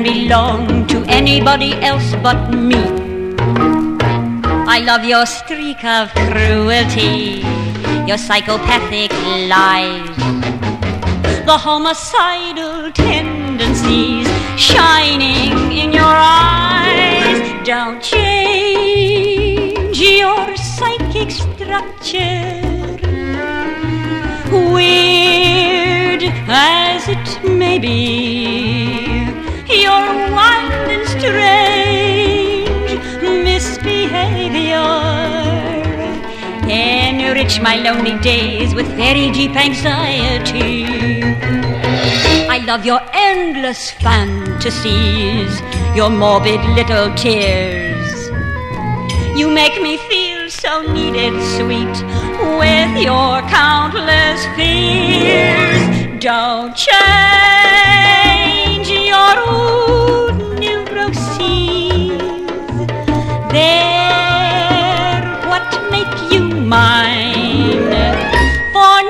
belong to anybody else but me. I love your streak of cruelty, your psychopathic lies, the homicidal tendencies shining in your eyes. Don't change your psychic structure, weird as it may be. You're wild and strange misbehavior enrich my lonely days with very deep anxiety. I love your endless fantasies, your morbid little tears. You make me feel so needed, sweet, with your countless fears. Don't change